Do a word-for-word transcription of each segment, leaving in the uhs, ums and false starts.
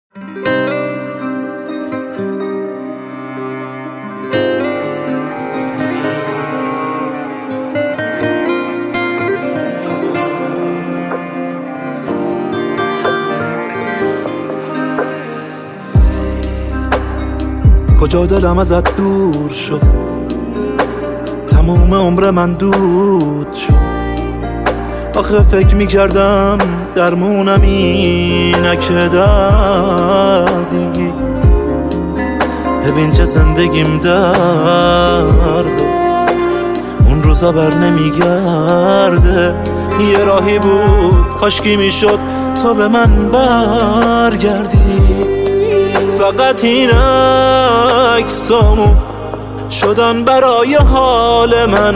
کجا دلم ازت دور شد، تموم عمر من دود شد. آخه فکر میکردم درمونم اینه که دردی، ببین چه زندگیم درده، اون روزا بر نمیگرده. یه راهی بود کاشکی میشد تا به من برگردی. فقط این عکسامو شدن برای حال من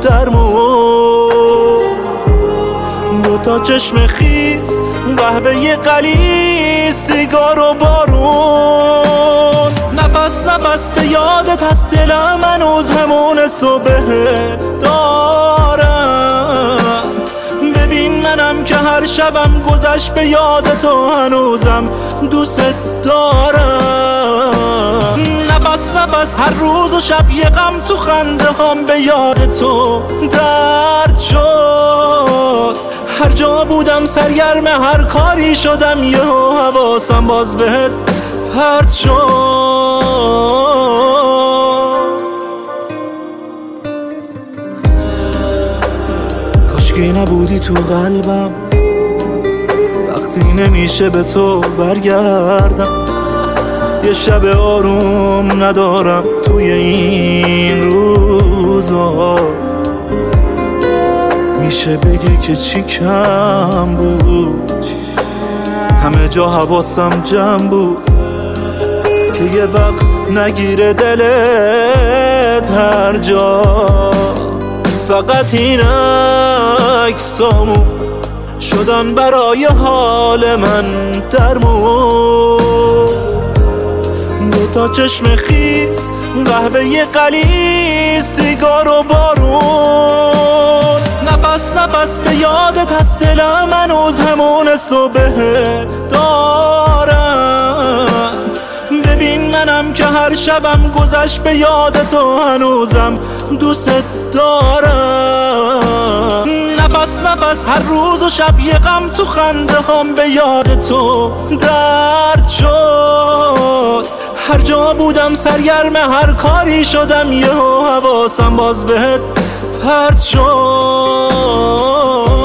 درمون. دو تا چشم خیس، قهوه قلیز، سیگار و بارون. نفس نفس به یادت هست، دلم هنوز همون صبح دارم. ببین منم که هر شبم گذشت به یادت و هنوزم دوست دارم. نفس نفس هر روز و شب یه غم تو خنده هم به یاد تو درد شد. هر جا بودم سرگرم هر کاری شدم، یه حواسم باز بهت پرت شد. کاشکی نبودی تو قلبم، وقتی نمیشه به تو برگردم. یه شب آروم ندارم توی این روزا، میشه بگی که چی کم بود. همه جا حواسم جمع بود که یه وقت نگیره دلت هر جا. فقط این عکسامو شدن برای حال من درمون. دو تا چشم خیس، قهوه قلیز، سیگار و بارون. نفس نفس به یادت هست، دلم هنوز همون صبح دارم. ببین منم که هر شبم گذشت به یادت و هنوزم دوست دارم. نفس نفس هر روز و شب یه غم تو خنده هم به یاد تو درد شد. هر جا بودم سرگرم هر کاری شدم، یه حواسم باز بهت پرت شد.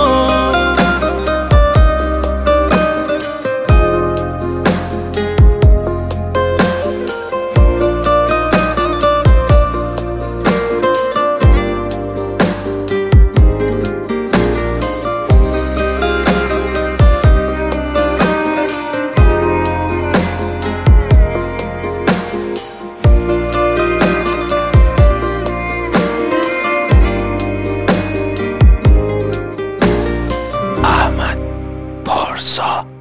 پارسا